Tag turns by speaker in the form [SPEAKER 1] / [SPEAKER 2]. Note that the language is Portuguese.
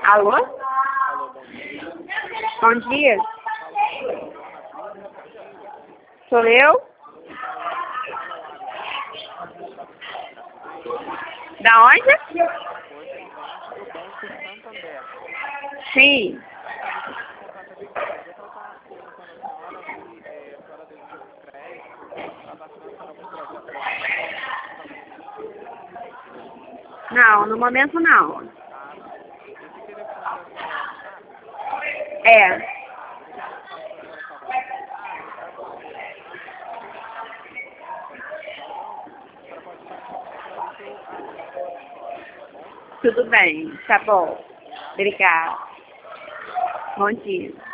[SPEAKER 1] Alô?
[SPEAKER 2] Alô, bom dia.
[SPEAKER 1] Bom dia. Sou eu? Da onde?
[SPEAKER 2] Correspondente do Banco Santander.
[SPEAKER 1] Sim.
[SPEAKER 2] Gostaria de tratar perguntando a senhora se a senhora deseja um crédito para estar financiando algum projeto da
[SPEAKER 1] Não, no momento não.
[SPEAKER 2] Ah, sim. Esse telefone da senhora é o WhatsApp?
[SPEAKER 1] É.
[SPEAKER 2] Seria mais fácil para a senhora salvar esse contato, caso você a senhora não, a senhora pode estar em contato para ver se eu atendo a senhora, tá bom?
[SPEAKER 1] Tudo bem. Tá bom.
[SPEAKER 2] Obrigado.
[SPEAKER 1] Obrigada. Bom dia.